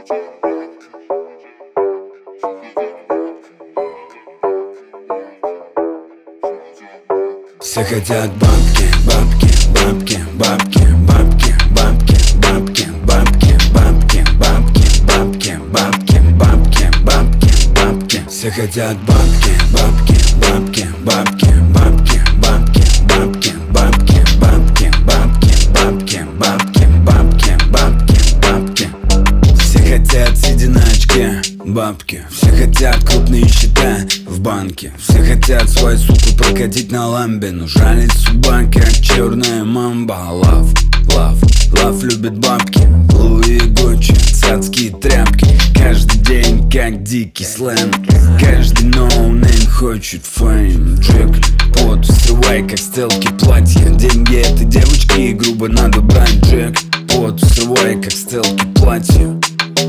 Все хотят бабки, бабки, бабки, бабки, бабки, бабки, бабки, бабки, бабки, бабки, бабки, бабки, бабки, бабки, бабки. Все хотят бабки, бабки, бабки, бабки, бабки, бабки, бабки, бабки, бабки, бабки, бабки, бабки, бабки, бабки, бабки. Все хотят сидя на очке бабки, все хотят крупные счета в банке, все хотят свою суку прокатить на ламбе, но жалит судьба, как черная мамба. Лав, лав, лав любит бабки, Луи, Гуччи, цацкие тряпки. Каждый день как дикий сленг, каждый ноунейм хочет фейм. Джек, пот, срывай как стелки платья. Деньги этой девочки грубо надо брать. Джек, пот, срывай как стелки платья.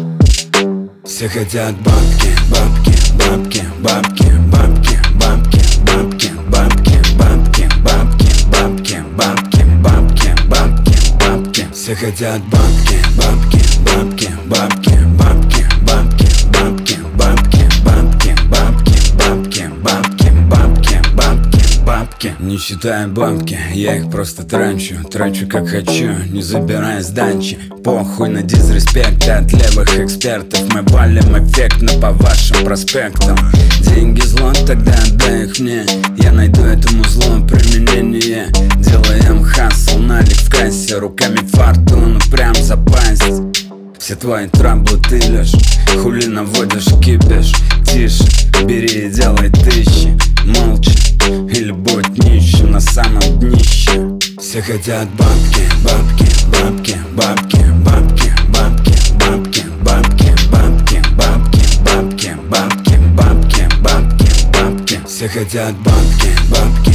Все хотят бабки, бабки, бабки, бабки, бабки, бабки, бабки, бабки, бабки, бабки, бабки, бабки, бабки, бабки, бабки. Все хотят бабки, бабки, бабки, бабки, бабки, бабки, бабки, бабки, бабки, бабки, бабки, бабки, бабки, бабки, бабки. Не считая бабки, я их просто трачу как хочу, не забирая сдачи. Похуй на дизреспект от левых экспертов. Мы валим эффектно по вашим проспектам. Деньги зло, тогда отдай их мне. Я найду этому злу применение. Делаем хасл, налик в кассе, руками фортуну прям запасть. Все твои траблы ты лишь хули наводишь кипиш. Тише, бери и делай тысячи. Молча или будь нищим на самом днище. Все хотят бабки, бабки, бабки, бабки, бабки, бабки, бабки, бабки, бабки, бабки, бабки, бабки, бабки, бабки, бабки. Все хотят бабки, бабки.